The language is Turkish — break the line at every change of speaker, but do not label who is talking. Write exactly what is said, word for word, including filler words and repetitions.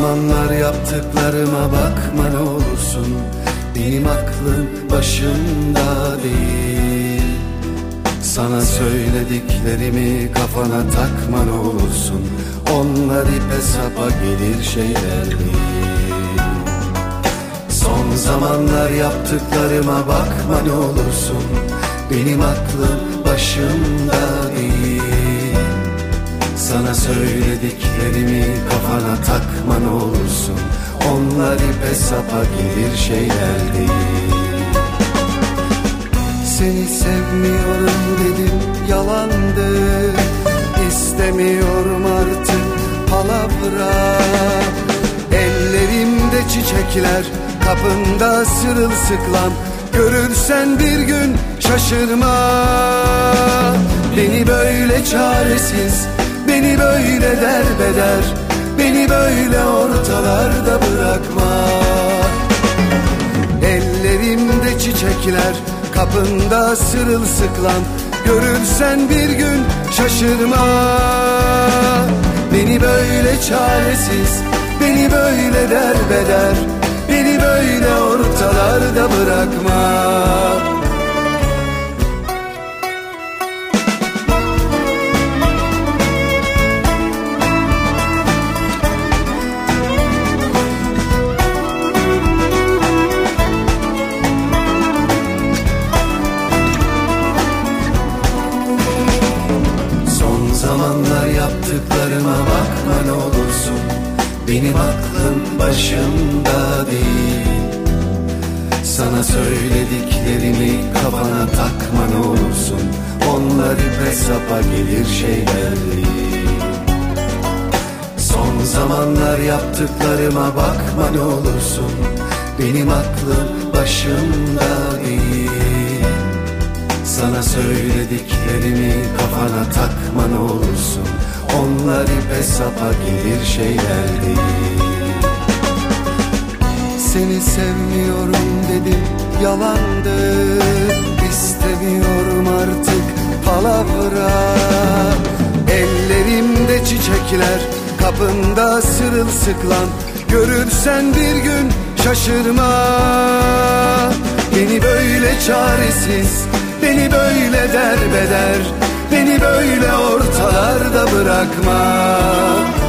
zamanlar yaptıklarıma bakma ne olursun. Benim aklım başımda değil. Sana söylediklerimi kafana takma ne olursun. Onlar ipe sapa gelir şeyler değil. Son zamanlar yaptıklarıma bakma ne olursun. Benim aklım başımda değil. Sana söylediklerimi kafana takma ne olursun. Onlar ipe sapa gelir şeyler değil. Seni sevmiyorum dedim, yalandı. İstemiyorum artık palavra. Ellerimde çiçekler, kapında sırılsıklam. Görürsen bir gün şaşırma. Beni böyle çaresiz, beni böyle derbeder, beni böyle ortalarda bırakma. Ellerimde çiçekler, kapında sırılsıklam. Görürsen bir gün şaşırma. Beni böyle çaresiz, beni böyle derbeder, beni böyle ortalarda bırakma. Zamanlar yaptıklarıma bakma ne olursun. Benim aklım başımda değil. Sana söylediklerimi kafana takma ne olursun. Onlar ipe sapa gelir şeyler değil. Son zamanlar yaptıklarıma bakma ne olursun. Benim aklım başımda değil. Sana söylediklerimi kafana takma ne olursun. Onlar ipe sapa gelir şeyler değil. Seni sevmiyorum dedim, yalandı. İstemiyorum artık palavra. Ellerimde çiçekler, kapında sırılsıklam. Görürsen bir gün şaşırma. Beni böyle çaresiz, beni böyle derbeder, beni böyle ortalarda bırakma.